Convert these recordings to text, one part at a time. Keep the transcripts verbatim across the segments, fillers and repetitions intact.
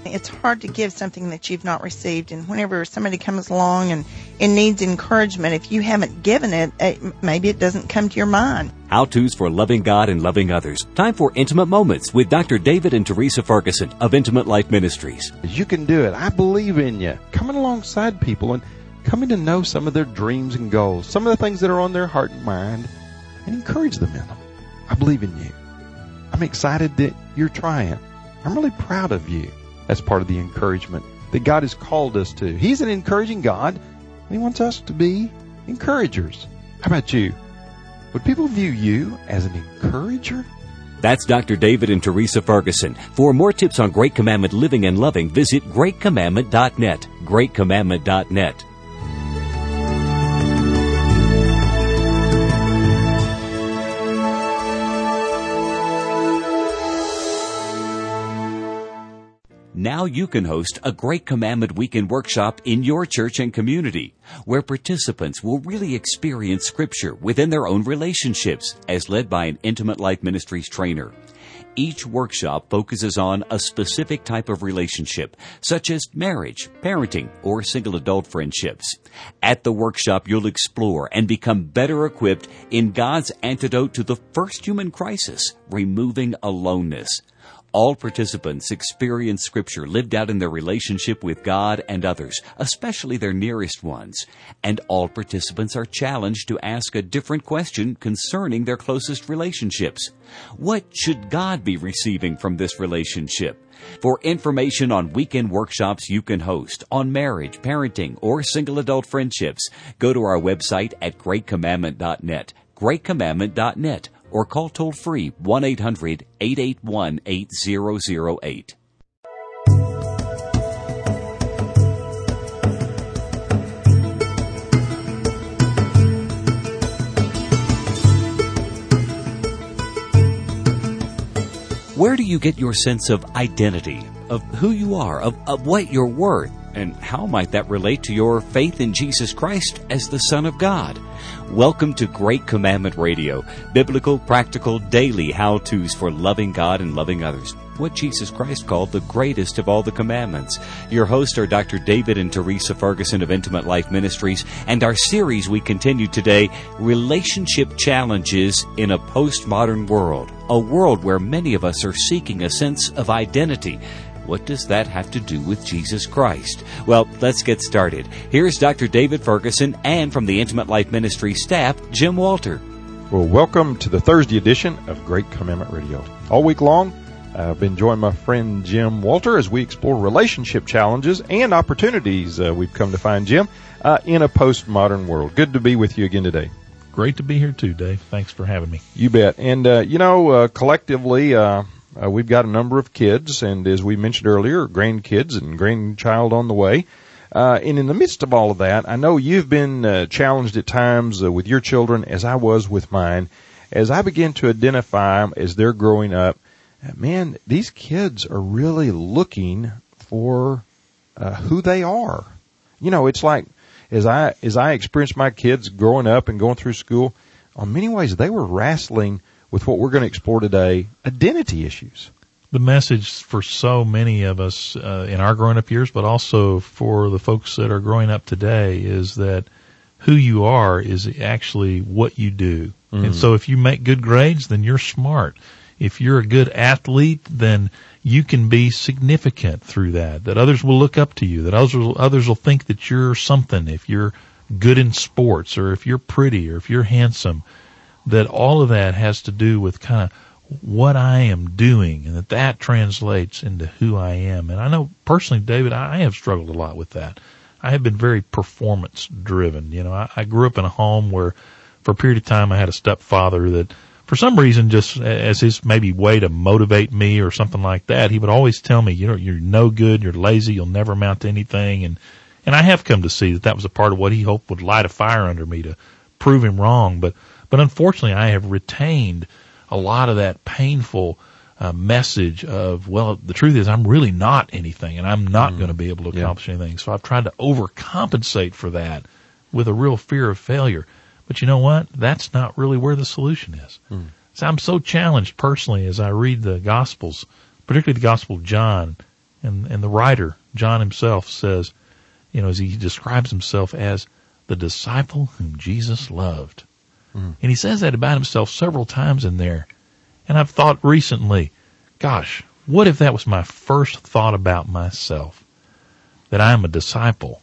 It's hard to give something that you've not received, and whenever somebody comes along and, and needs encouragement, if you haven't given it, it, maybe it doesn't come to your mind. How-tos for loving God and loving others. Time for Intimate Moments with Doctor David and Teresa Ferguson of Intimate Life Ministries. You can do it. I believe in you. Coming alongside people and coming to know some of their dreams and goals, some of the things that are on their heart and mind, and encourage them in them. I believe in you. I'm excited that you're trying. I'm really proud of you. That's part of the encouragement that God has called us to. He's an encouraging God, and He wants us to be encouragers. How about you? Would people view you as an encourager? That's Doctor David and Teresa Ferguson. For more tips on Great Commandment living and loving, visit great commandment dot net. great commandment dot net. Now you can host a Great Commandment Weekend workshop in your church and community, where participants will really experience Scripture within their own relationships, as led by an Intimate Life Ministries trainer. Each workshop focuses on a specific type of relationship, such as marriage, parenting, or single adult friendships. At the workshop, you'll explore and become better equipped in God's antidote to the first human crisis, removing aloneness. All participants experience Scripture lived out in their relationship with God and others, especially their nearest ones. And all participants are challenged to ask a different question concerning their closest relationships. What should God be receiving from this relationship? For information on weekend workshops you can host on marriage, parenting, or single adult friendships, go to our website at great commandment dot net, great commandment dot net. Or call toll-free one eight hundred eight eight one eight zero zero eight. Where do you get your sense of identity, of who you are, of, of what you're worth? And how might that relate to your faith in Jesus Christ as the Son of God? Welcome to Great Commandment Radio, biblical, practical, daily how-tos for loving God and loving others. What Jesus Christ called the greatest of all the commandments. Your hosts are Doctor David and Teresa Ferguson of Intimate Life Ministries, and our series we continue today, Relationship Challenges in a Postmodern World, a world where many of us are seeking a sense of identity. What does that have to do with Jesus Christ? Well, let's get started. Here's Doctor David Ferguson and from the Intimate Life Ministry staff, Jim Walter. Well, welcome to the Thursday edition of Great Commandment Radio. All week long, I've been joining my friend Jim Walter as we explore relationship challenges and opportunities uh, we've come to find, Jim, uh, in a postmodern world. Good to be with you again today. Great to be here too, Dave. Thanks for having me. You bet. And, uh, you know, uh, collectively, uh, Uh, we've got a number of kids, and as we mentioned earlier, grandkids and grandchild on the way. Uh, and in the midst of all of that, I know you've been uh, challenged at times uh, with your children, as I was with mine. As I begin to identify as they're growing up, uh, man, these kids are really looking for uh, who they are. You know, it's like as I as I experienced my kids growing up and going through school, in many ways they were wrestling with what we're going to explore today, identity issues. The message for so many of us uh, in our growing up years, but also for the folks that are growing up today, is that who you are is actually what you do. Mm. And so if you make good grades, then you're smart. If you're a good athlete, then you can be significant through that, that others will look up to you, that others will, others will think that you're something. If you're good in sports, or if you're pretty, or if you're handsome, that all of that has to do with kind of what I am doing, and that that translates into who I am. And I know personally, David, I have struggled a lot with that. I have been very performance driven. You know, I, I grew up in a home where for a period of time I had a stepfather that for some reason, just as his maybe way to motivate me or something like that, he would always tell me, you know, you're no good, you're lazy, you'll never amount to anything. And, and I have come to see that that was a part of what he hoped would light a fire under me to prove him wrong. But But unfortunately, I have retained a lot of that painful uh, message of, well, the truth is I'm really not anything, and I'm not mm. going to be able to accomplish yeah. anything. So I've tried to overcompensate for that with a real fear of failure. But you know what? That's not really where the solution is. Mm. So I'm so challenged personally as I read the Gospels, particularly the Gospel of John, And, and the writer, John himself, says, you know, as he describes himself as the disciple whom Jesus loved. Mm. And he says that about himself several times in there. And I've thought recently, gosh, what if that was my first thought about myself? That I am a disciple,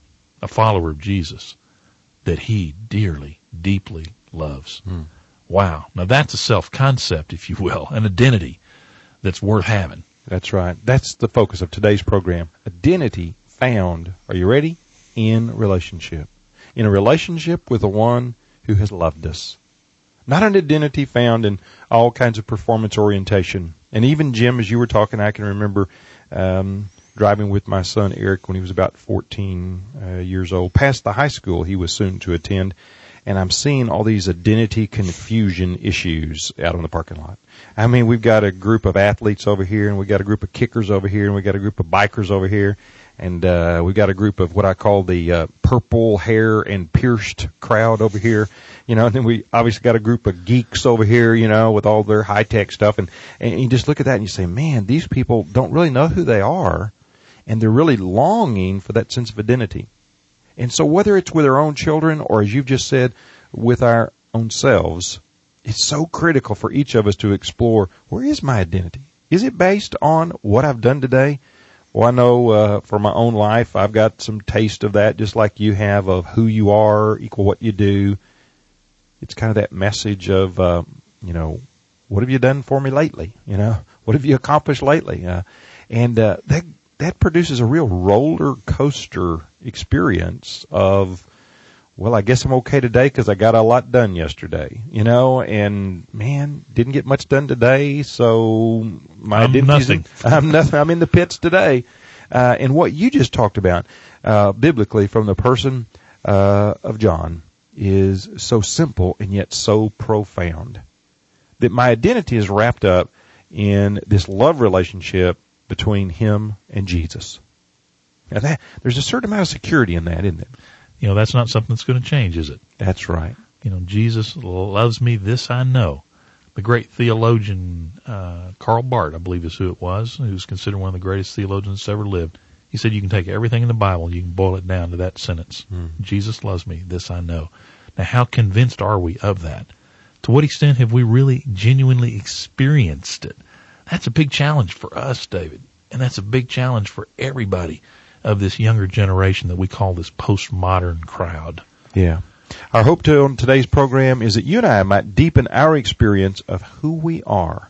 a follower of Jesus, that he dearly, deeply loves. Mm. Wow. Now that's a self-concept, if you will, an identity that's worth having. That's right. That's the focus of today's program. Identity found, are you ready? In relationship. In a relationship with the one who has loved us. Not an identity found in all kinds of performance orientation. And even, Jim, as you were talking, I can remember um, driving with my son Eric when he was about fourteen uh, years old, past the high school he was soon to attend. And I'm seeing all these identity confusion issues out on the parking lot. I mean, we've got a group of athletes over here, and we've got a group of kickers over here, and we've got a group of bikers over here. And uh we've got a group of what I call the uh, purple hair and pierced crowd over here. You know, and then we obviously got a group of geeks over here, you know, with all their high-tech stuff. And, and you just look at that and you say, man, these people don't really know who they are, and they're really longing for that sense of identity. And so whether it's with our own children or, as you've just said, with our own selves, it's so critical for each of us to explore, where is my identity? Is it based on what I've done today? Well, I know uh, for my own life, I've got some taste of that, just like you have, of who you are equal what you do. It's kind of that message of, uh, you know, what have you done for me lately? You know, what have you accomplished lately? Uh, and uh, that that produces a real roller coaster experience of, well, I guess I'm okay today because I got a lot done yesterday, you know, and man, didn't get much done today, so my I'm nothing. I'm nothing. I'm in the pits today. Uh, and what you just talked about, uh, biblically from the person, uh, of John is so simple and yet so profound. That my identity is wrapped up in this love relationship between him and Jesus. Now that, there's a certain amount of security in that, isn't it? You know, that's not something that's going to change, is it? That's right. You know, Jesus loves me, this I know. The great theologian, uh, Karl Barth, I believe is who it was, who's considered one of the greatest theologians that's ever lived. He said you can take everything in the Bible, you can boil it down to that sentence. Mm. Jesus loves me, this I know. Now, how convinced are we of that? To what extent have we really genuinely experienced it? That's a big challenge for us, David. And that's a big challenge for everybody of this younger generation that we call this postmodern crowd. Yeah. Our hope to, on today's program is that you and I might deepen our experience of who we are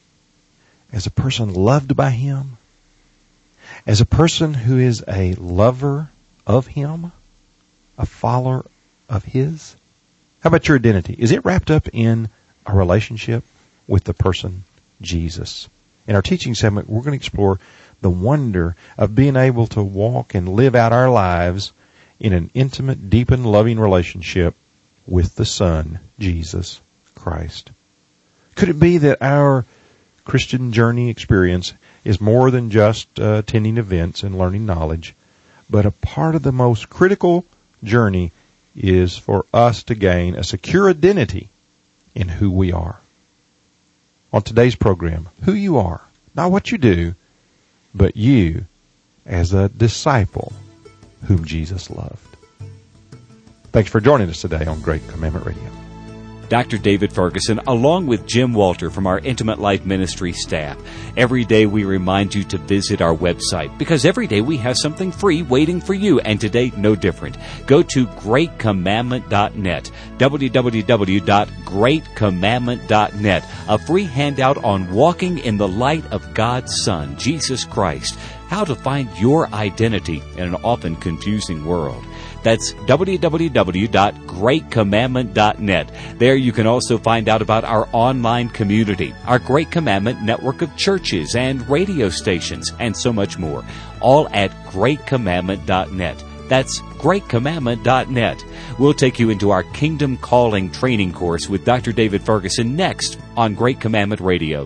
as a person loved by him, as a person who is a lover of him, a follower of his. How about your identity? Is it wrapped up in a relationship with the person Jesus? In our teaching segment, we're going to explore the wonder of being able to walk and live out our lives in an intimate, deep, and loving relationship with the Son, Jesus Christ. Could it be that our Christian journey experience is more than just uh, attending events and learning knowledge, but a part of the most critical journey is for us to gain a secure identity in who we are? On today's program, who you are, not what you do, but you as a disciple whom Jesus loved. Thanks for joining us today on Great Commandment Radio. Doctor David Ferguson, along with Jim Walter from our Intimate Life Ministry staff. Every day we remind you to visit our website because every day we have something free waiting for you, and today no different. Go to great commandment dot net, w w w dot great commandment dot net, a free handout on walking in the light of God's Son, Jesus Christ, how to find your identity in an often confusing world. That's w w w dot great commandment dot net. There you can also find out about our online community, our Great Commandment network of churches and radio stations, and so much more, all at great commandment dot net. That's great commandment dot net. We'll take you into our Kingdom Calling training course with Doctor David Ferguson next on Great Commandment Radio.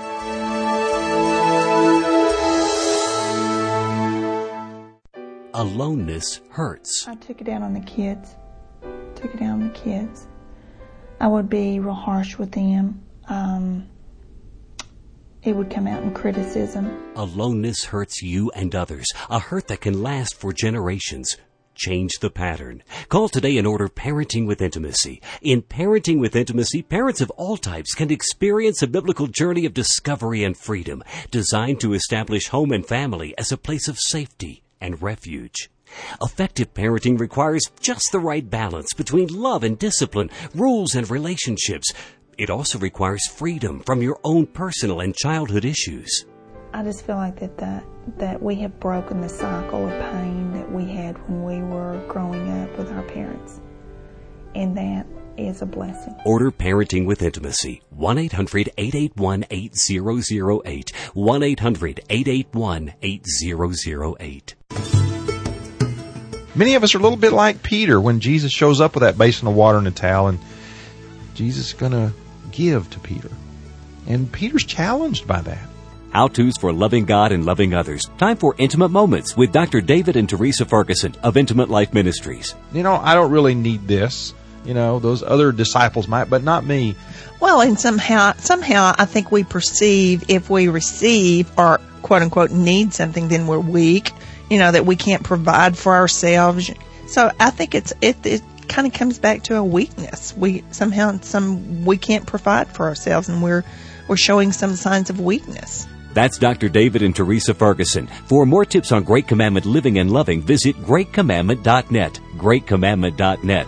Aloneness hurts. I took it out on the kids. Took it out on the kids. I would be real harsh with them. Um, it would come out in criticism. Aloneness hurts you and others, a hurt that can last for generations. Change the pattern. Call today and order Parenting with Intimacy. In Parenting with Intimacy, parents of all types can experience a biblical journey of discovery and freedom, designed to establish home and family as a place of safety and refuge. Effective parenting requires just the right balance between love and discipline, rules and relationships. It also requires freedom from your own personal and childhood issues. I just feel like that, that that we have broken the cycle of pain that we had when we were growing up with our parents. And that is a blessing. Order Parenting with Intimacy. one eight hundred eight eight one eight zero zero eight. one eight hundred eight eight one eight zero zero eight. Many of us are a little bit like Peter when Jesus shows up with that basin of water and a towel, and Jesus is going to give to Peter. And Peter's challenged by that. How-tos for loving God and loving others. Time for Intimate Moments with Doctor David and Teresa Ferguson of Intimate Life Ministries. You know, I don't really need this. You know, those other disciples might, but not me. Well, and somehow, somehow I think we perceive if we receive or quote-unquote need something, then we're weak, you know, that we can't provide for ourselves. So I think it's it, it kind of comes back to a weakness. We somehow some we can't provide for ourselves, and we're we're showing some signs of weakness. That's Doctor David and Teresa Ferguson. For more tips on Great Commandment living and loving, visit great commandment dot net. great commandment dot net.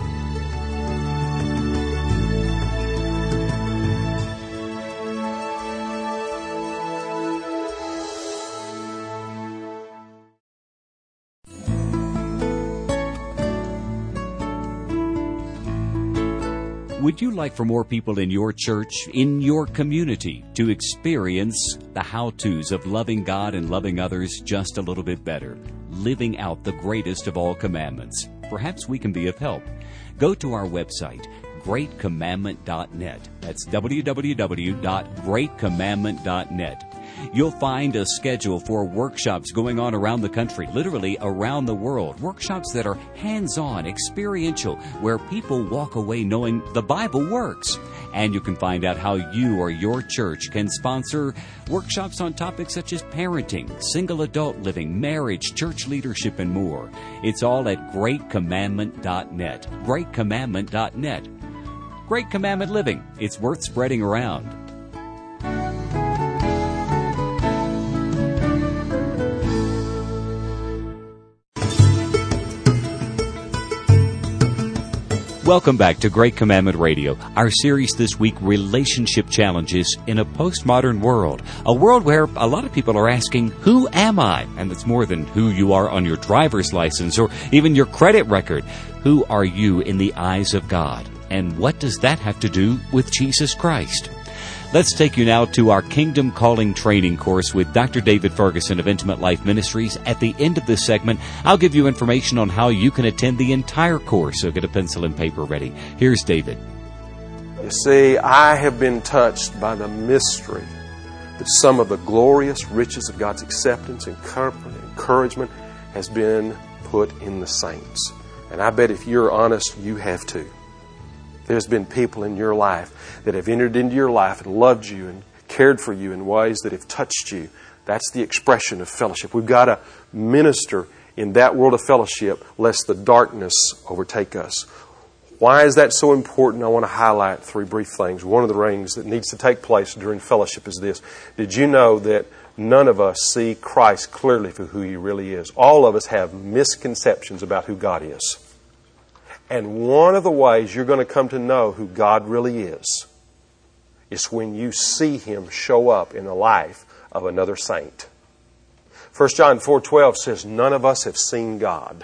Would you like for more people in your church, in your community, to experience the how-tos of loving God and loving others just a little bit better, living out the greatest of all commandments? Perhaps we can be of help. Go to our website, great commandment dot net. That's w w w dot great commandment dot net. You'll find a schedule for workshops going on around the country, literally around the world. Workshops that are hands-on, experiential, where people walk away knowing the Bible works. And you can find out how you or your church can sponsor workshops on topics such as parenting, single adult living, marriage, church leadership, and more. It's all at great commandment dot net. great commandment dot net. Great Commandment Living. It's worth spreading around. Welcome back to Great Commandment Radio. Our series this week, Relationship Challenges in a Postmodern World. A world where a lot of people are asking, who am I? And it's more than who you are on your driver's license or even your credit record. Who are you in the eyes of God? And what does that have to do with Jesus Christ? Let's take you now to our Kingdom Calling training course with Doctor David Ferguson of Intimate Life Ministries. At the end of this segment, I'll give you information on how you can attend the entire course, so get a pencil and paper ready. Here's David. You see, I have been touched by the mystery that some of the glorious riches of God's acceptance and comfort and encouragement has been put in the saints. And I bet if you're honest, you have too. There's been people in your life that have entered into your life and loved you and cared for you in ways that have touched you. That's the expression of fellowship. We've got to minister in that world of fellowship lest the darkness overtake us. Why is that so important? I want to highlight three brief things. One of the things that needs to take place during fellowship is this. Did you know that none of us see Christ clearly for who He really is? All of us have misconceptions about who God is. And one of the ways you're going to come to know who God really is is when you see Him show up in the life of another saint. First John four twelve says, none of us have seen God,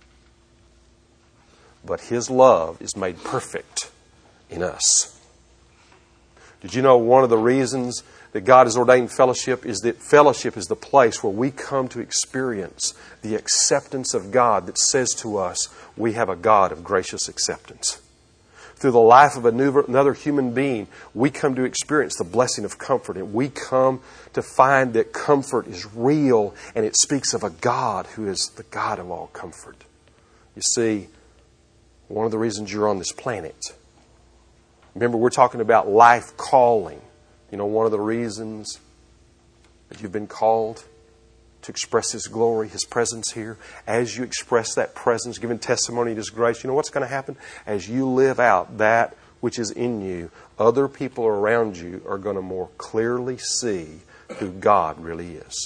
but His love is made perfect in us. Did you know one of the reasons that God has ordained fellowship is that fellowship is the place where we come to experience the acceptance of God that says to us, we have a God of gracious acceptance. Through the life of another human being, we come to experience the blessing of comfort, and we come to find that comfort is real, and it speaks of a God who is the God of all comfort. You see, one of the reasons you're on this planet, remember we're talking about life calling You know, one of the reasons that you've been called to express His glory, His presence here, as you express that presence, giving testimony to His grace, you know what's going to happen? As you live out that which is in you, other people around you are going to more clearly see who God really is.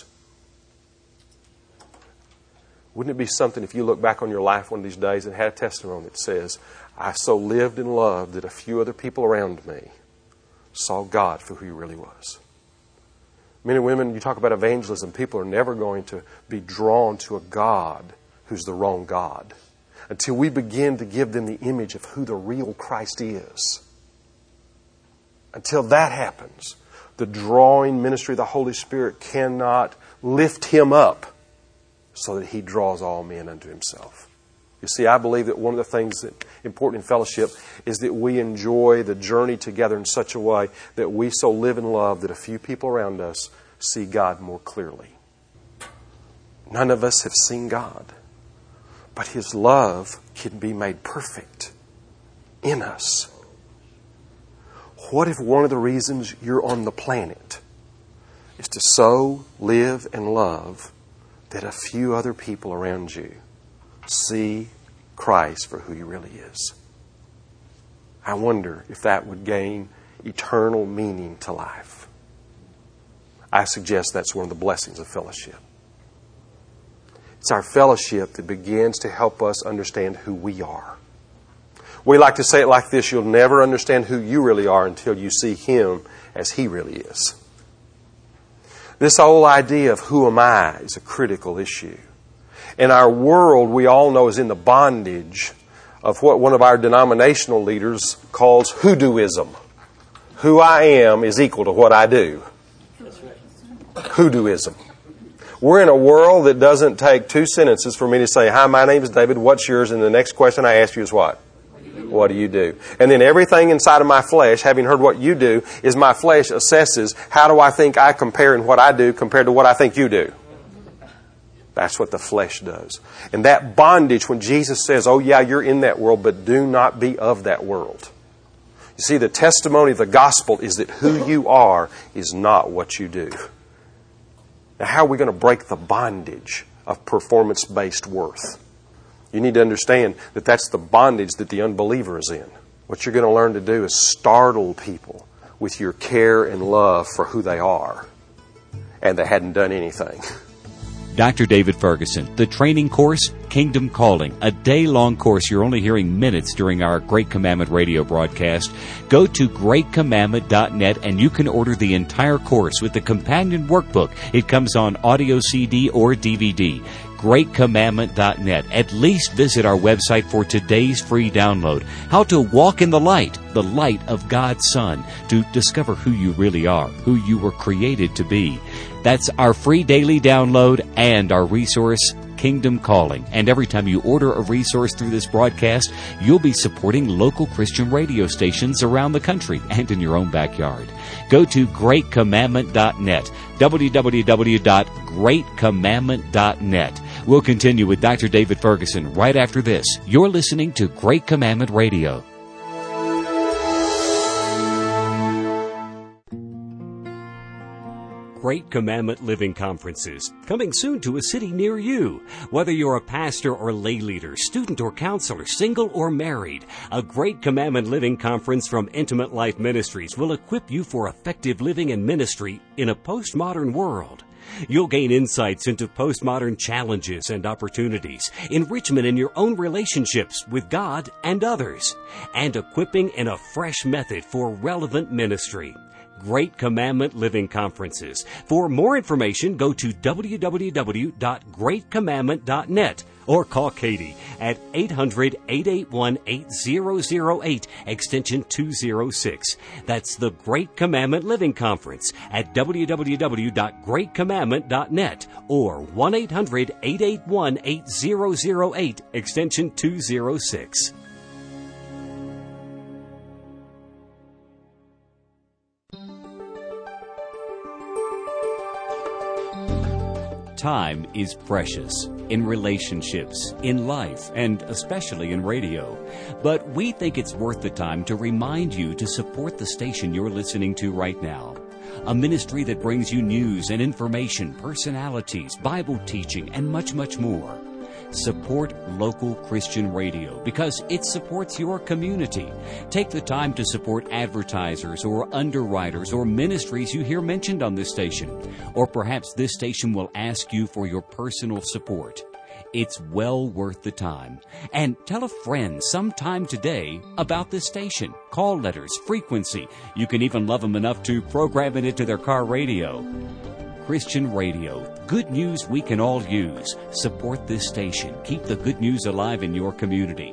Wouldn't it be something if you look back on your life one of these days and had a testimony that says, I so lived and loved that a few other people around me saw God for who He really was. Men and women, you talk about evangelism, people are never going to be drawn to a God who's the wrong God until we begin to give them the image of who the real Christ is. Until that happens, the drawing ministry of the Holy Spirit cannot lift Him up so that He draws all men unto Himself. You see, I believe that one of the things that is important in fellowship is that we enjoy the journey together in such a way that we so live in love that a few people around us see God more clearly. None of us have seen God, but His love can be made perfect in us. What if one of the reasons you're on the planet is to so live and love that a few other people around you see Christ for who He really is? I wonder if that would gain eternal meaning to life. I suggest that's one of the blessings of fellowship. It's our fellowship that begins to help us understand who we are. We like to say it like this: you'll never understand who you really are until you see Him as He really is. This whole idea of who am I is a critical issue. In our world, we all know, is in the bondage of what one of our denominational leaders calls hoodooism. Who I am is equal to what I do. Hoodooism. We're in a world that doesn't take two sentences for me to say, hi, my name is David, what's yours? And the next question I ask you is what? What do you do? And then everything inside of my flesh, having heard what you do, is my flesh assesses, how do I think I compare in what I do compared to what I think you do? That's what the flesh does. And that bondage, when Jesus says, oh yeah, you're in that world, but do not be of that world. You see, the testimony of the gospel is that who you are is not what you do. Now, how are we going to break the bondage of performance-based worth? You need to understand that that's the bondage that the unbeliever is in. What you're going to learn to do is startle people with your care and love for who they are, and they hadn't done anything. Doctor David Ferguson, the training course, Kingdom Calling, a day-long course you're only hearing minutes during our Great Commandment radio broadcast. Go to great commandment dot net and you can order the entire course with the companion workbook. It comes on audio C D or D V D. great commandment dot net. At least visit our website for today's free download. How to walk in the light, the light of God's Son, to discover who you really are, who you were created to be. That's our free daily download and our resource, Kingdom Calling. And every time you order a resource through this broadcast, you'll be supporting local Christian radio stations around the country and in your own backyard. Go to great commandment dot net, w w w dot great commandment dot net. We'll continue with Doctor David Ferguson right after this. You're listening to Great Commandment Radio. Great Commandment Living Conferences, coming soon to a city near you. Whether you're a pastor or lay leader, student or counselor, single or married, a Great Commandment Living Conference from Intimate Life Ministries will equip you for effective living and ministry in a postmodern world. You'll gain insights into postmodern challenges and opportunities, enrichment in your own relationships with God and others, and equipping in a fresh method for relevant ministry. Great Commandment Living Conferences. For more information, go to w w w dot great commandment dot net or call Katie at eight hundred, eight eight one, eight zero zero eight, extension two oh six. That's the Great Commandment Living Conference at w w w dot great commandment dot net or one eight hundred, eight eight one, eight zero zero eight, extension two oh six. Time is precious in relationships, in life, and especially in radio. But we think it's worth the time to remind you to support the station you're listening to right now. a ministry that brings you news and information, personalities, Bible teaching, and much, much more. Support local Christian radio because it supports your community. Take the time to support advertisers or underwriters or ministries you hear mentioned on this station. Or perhaps this station will ask you for your personal support. It's well worth the time. And tell a friend sometime today about this station. Call letters, frequency. You can even love them enough to program it into their car radio. Christian radio. Good news we can all use. Support this station. Keep the good news alive in your community.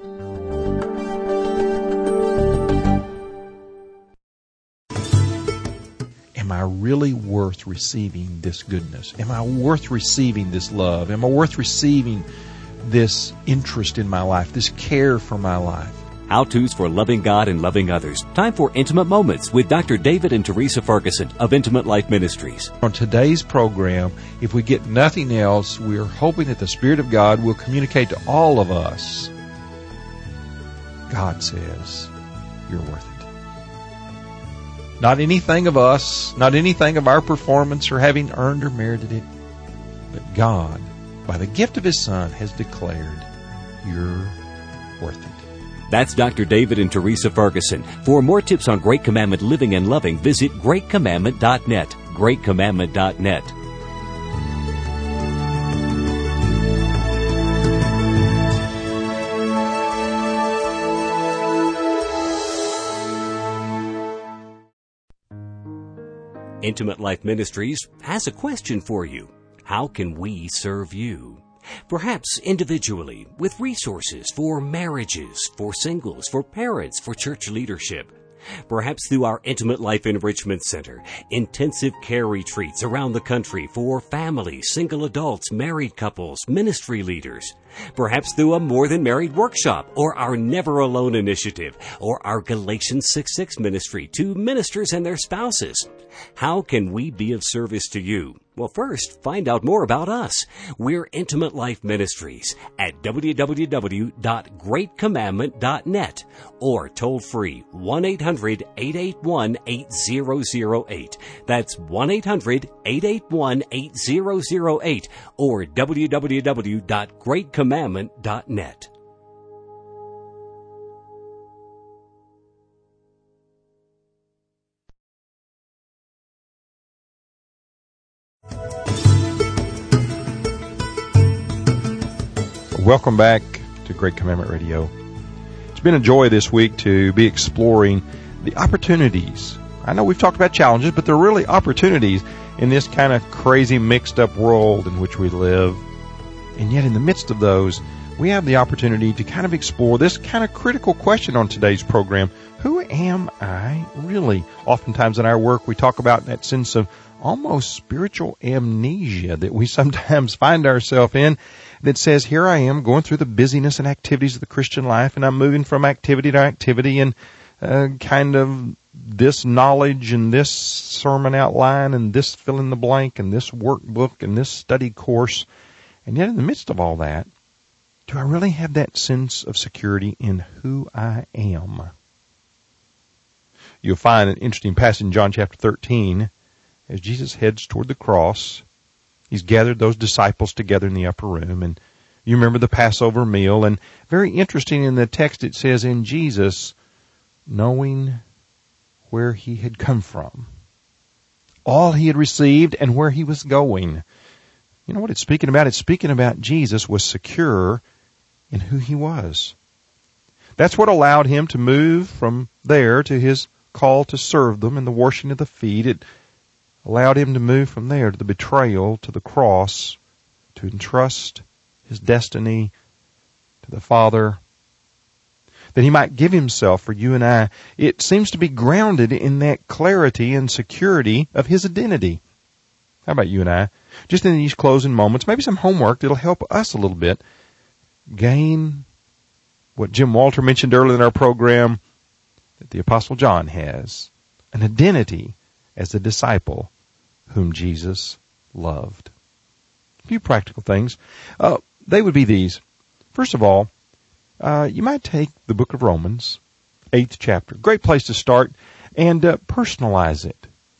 Am I really worth receiving this goodness? Am I worth receiving this love? Am I worth receiving this interest in my life, this care for my life? How-tos for loving God and loving others. Time for Intimate Moments with Doctor David and Teresa Ferguson of Intimate Life Ministries. On today's program, if we get nothing else, we're hoping that the Spirit of God will communicate to all of us. God says, you're worth it. Not anything of us, not anything of our performance or having earned or merited it, but God, by the gift of His Son, has declared, you're worth it. That's Doctor David and Teresa Ferguson. For more tips on Great Commandment living and loving, visit great commandment dot net. great commandment dot net. Intimate Life Ministries has a question for you. How can we serve you? Perhaps individually, with resources for marriages, for singles, for parents, for church leadership. Perhaps through our Intimate Life Enrichment Center, intensive care retreats around the country for families, single adults, married couples, ministry leaders. Perhaps through a More Than Married workshop, or our Never Alone initiative, or our Galatians six six ministry to ministers and their spouses. How can we be of service to you? Well, first, find out more about us. We're Intimate Life Ministries at w w w dot great commandment dot net or toll free one eight hundred eight eight one eight zero zero eight. That's one eight hundred eight eight one eight zero zero eight or w w w dot great commandment dot net. Welcome back to Great Commandment Radio. It's been a joy this week to be exploring the opportunities. I know we've talked about challenges, but there are really opportunities in this kind of crazy mixed up world in which we live. And yet in the midst of those, we have the opportunity to kind of explore this kind of critical question on today's program. Who am I really? Oftentimes in our work, we talk about that sense of almost spiritual amnesia that we sometimes find ourselves in, that says, here I am going through the busyness and activities of the Christian life, and I'm moving from activity to activity, and uh, kind of this knowledge and this sermon outline and this fill in the blank and this workbook and this study course. And yet in the midst of all that, do I really have that sense of security in who I am? You'll find an interesting passage in John chapter thirteen as Jesus heads toward the cross. He's gathered those disciples together in the upper room, and you remember the Passover meal, and very interesting in the text it says, in Jesus, knowing where he had come from, all he had received, and where he was going. You know what it's speaking about? It's speaking about Jesus was secure in who he was. That's what allowed him to move from there to his call to serve them and the washing of the feet. It allowed him to move from there to the betrayal, to the cross, to entrust his destiny to the Father, that he might give himself for you and I. It seems to be grounded in that clarity and security of his identity. How about you and I? Just in these closing moments, maybe some homework that'll help us a little bit gain what Jim Walter mentioned earlier in our program, that the Apostle John has, an identity as a disciple whom Jesus loved. A few practical things. Uh, they would be these. First of all, uh, you might take the book of Romans, eighth chapter. Great place to start. And uh, personalize it.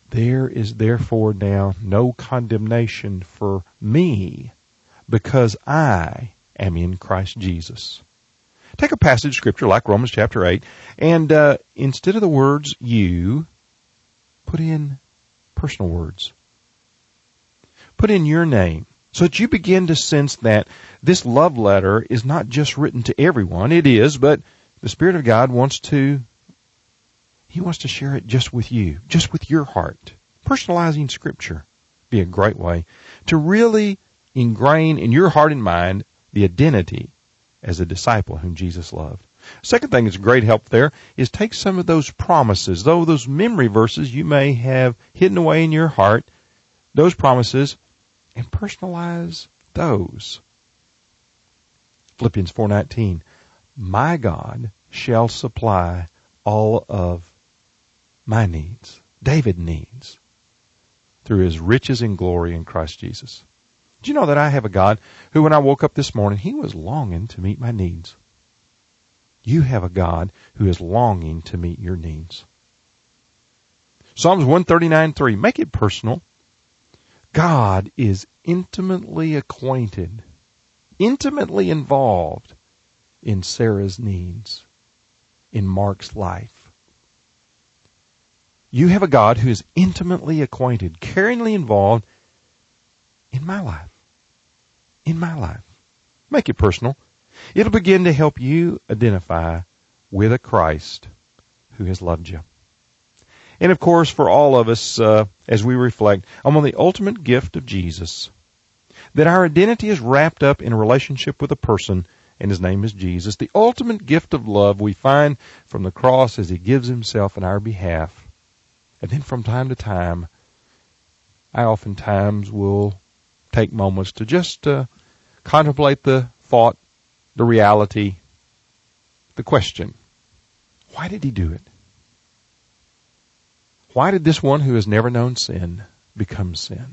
there is therefore now no condemnation for me, because I am in Christ Jesus. Take a passage of Scripture like Romans chapter eight, and uh, instead of the words you, put in personal words. Put in your name, so that you begin to sense that this love letter is not just written to everyone. It is, but the Spirit of God wants to, He wants to share it just with you, just with your heart. Personalizing Scripture be a great way to really ingrain in your heart and mind the identity as a disciple whom Jesus loved. Second thing that's great help there is take some of those promises, though those memory verses you may have hidden away in your heart, those promises, and personalize those. Philippians four nineteen, my God shall supply all of my needs, David's needs, through His riches and glory in Christ Jesus. Do you know that I have a God who, when I woke up this morning, He was longing to meet my needs? You have a God who is longing to meet your needs. Psalms one thirty-nine three, make it personal. God is intimately acquainted, intimately involved in Sarah's needs, in Mark's life. You have a God who is intimately acquainted, caringly involved in my life. In my life. Make it personal. It'll begin to help you identify with a Christ who has loved you. And of course, for all of us, uh, as we reflect on the ultimate gift of Jesus, that our identity is wrapped up in a relationship with a person, and His name is Jesus. The ultimate gift of love we find from the cross as He gives Himself in our behalf. And then from time to time, I oftentimes will take moments to just uh, contemplate the thought, the reality, the question. Why did He do it? Why did this one who has never known sin become sin?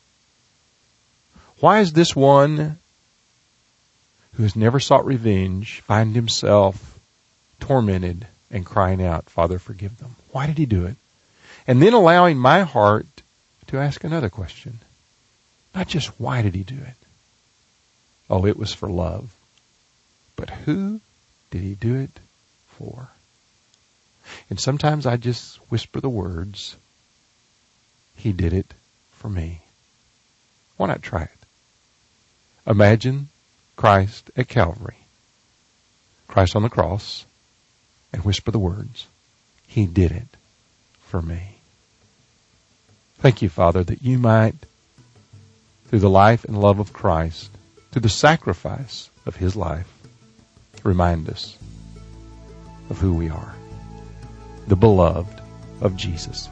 Why is this one who has never sought revenge find himself tormented and crying out, Father, forgive them? Why did He do it? And then allowing my heart to ask another question. Not just why did He do it? Oh, it was for love. But who did He do it for? And sometimes I just whisper the words, He did it for me. Why not try it? Imagine Christ at Calvary, Christ on the cross, and whisper the words, He did it for me. Thank you, Father, that You might, through the life and love of Christ, through the sacrifice of His life, remind us of who we are, the beloved of Jesus.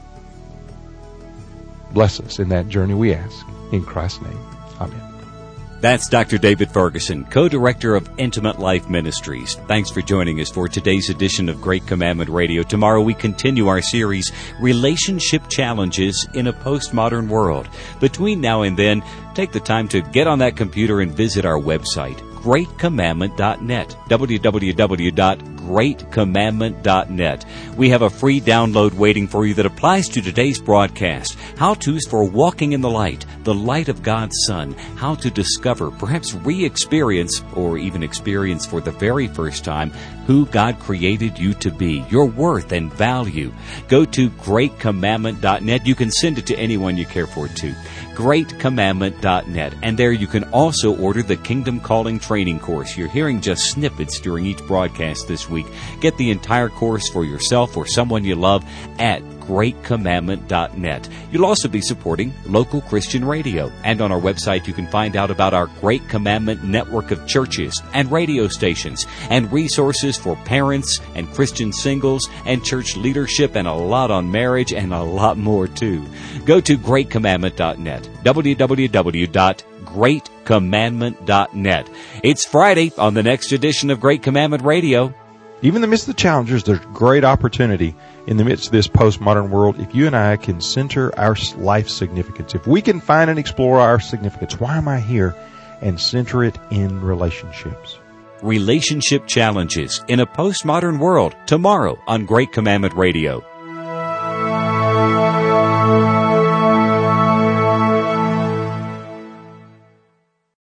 Bless us in that journey, we ask. In Christ's name, amen. That's Doctor David Ferguson, co-director of Intimate Life Ministries. Thanks for joining us for today's edition of Great Commandment Radio. Tomorrow we continue our series, Relationship Challenges in a Postmodern World. Between now and then, take the time to get on that computer and visit our website, great commandment dot net, w w w dot great commandment dot net. We have a free download waiting for you that applies to today's broadcast. How-tos for walking in the light, the light of God's Son, how to discover, perhaps re-experience, or even experience for the very first time, who God created you to be, your worth and value. Go to great commandment dot net. You can send it to anyone you care for to. great commandment dot net. And there you can also order the Kingdom Calling Training Course. You're hearing just snippets during each broadcast this week. Get the entire course for yourself or someone you love at great commandment dot net. You'll also be supporting local Christian radio. And on our website, you can find out about our Great Commandment network of churches and radio stations and resources for parents and Christian singles and church leadership and a lot on marriage and a lot more too. Go to great commandment dot net, w w w dot great commandment dot net. It's Friday on the next edition of Great Commandment Radio. Even in the midst of the challenges, there's great opportunity in the midst of this postmodern world. If you and I can center our life significance, if we can find and explore our significance, why am I here, and center it in relationships. Relationship Challenges in a Postmodern World, tomorrow on Great Commandment Radio.